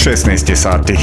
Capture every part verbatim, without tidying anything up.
šesnaest je sati.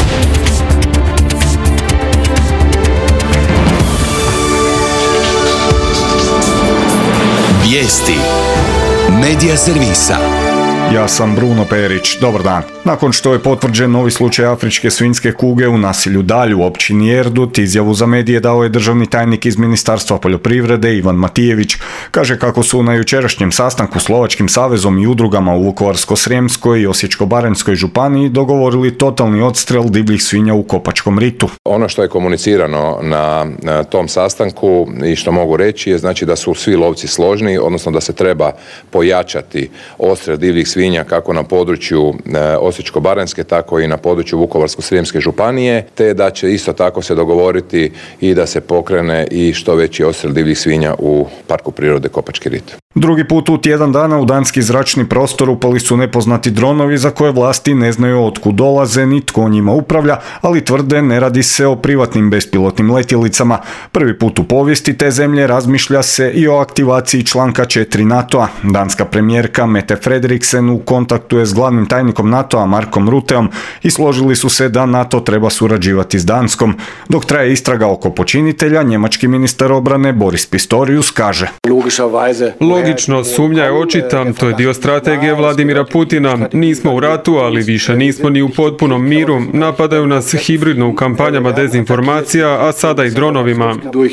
Vijesti Medija servisa. Ja sam Bruno Perić, dobar dan. Nakon što je potvrđen novi slučaj afričke svinjske kuge u naselju Dalj u općini Erdut, izjavu za medije dao je državni tajnik iz Ministarstva poljoprivrede Ivan Matijević. Kaže kako su na jučerašnjem sastanku s Lovačkim savezom i udrugama u Vukovarsko-srijemskoj i Osječko-baranjskoj županiji dogovorili totalni odstrel divljih svinja u Kopačkom ritu. Ono što je komunicirano na, na tom sastanku i što mogu reći je znači da su svi lovci složni, odnosno da se treba pojačati odstrel divljih svinja kako na području e, Osječko-baranjske, tako i na području Vukovarsko-srijemske županije, te da će isto tako se dogovoriti i da se pokrene i što veći odstrel divljih svinja u Parku prirode Kopački rit. Drugi put u tjedan dana u danski zračni prostor upali su nepoznati dronovi za koje vlasti ne znaju otkud dolaze ni tko njima upravlja, ali tvrde ne radi se o privatnim bespilotnim letjelicama. Prvi put u povijesti te zemlje razmišlja se i o aktivaciji članka četiri NATO-a. Danska premijerka Mette Frederiksen u kontaktu je s glavnim tajnikom NATO-a Markom Rutteom i složili su se da NATO treba surađivati s Danskom. Dok traje istraga oko počinitelja, njemački ministar obrane Boris Pistorius kaže: Logično, sumnja je očita, to je dio strategije Vladimira Putina. Nismo u ratu, ali više nismo ni u potpunom miru. Napadaju nas hibridno u kampanjama dezinformacija, a sada i dronovima.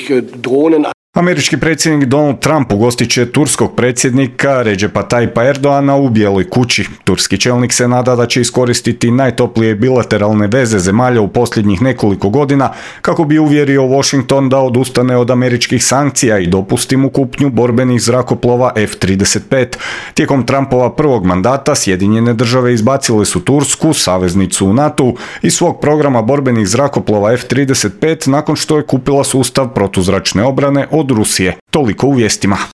Američki predsjednik Donald Trump ugostit će turskog predsjednika Recepa Tayyipa Erdoana u Bijeloj kući. Turski čelnik se nada da će iskoristiti najtoplije bilateralne veze zemalja u posljednjih nekoliko godina kako bi uvjerio Washington da odustane od američkih sankcija i dopusti mu kupnju borbenih zrakoplova F trideset pet. Tijekom Trumpova prvog mandata Sjedinjene države izbacile su Tursku, saveznicu u NATO-u, iz svog programa borbenih zrakoplova F trideset pet nakon što je kupila sustav protuzračne obrane od Rusije. Toliko u vijestima.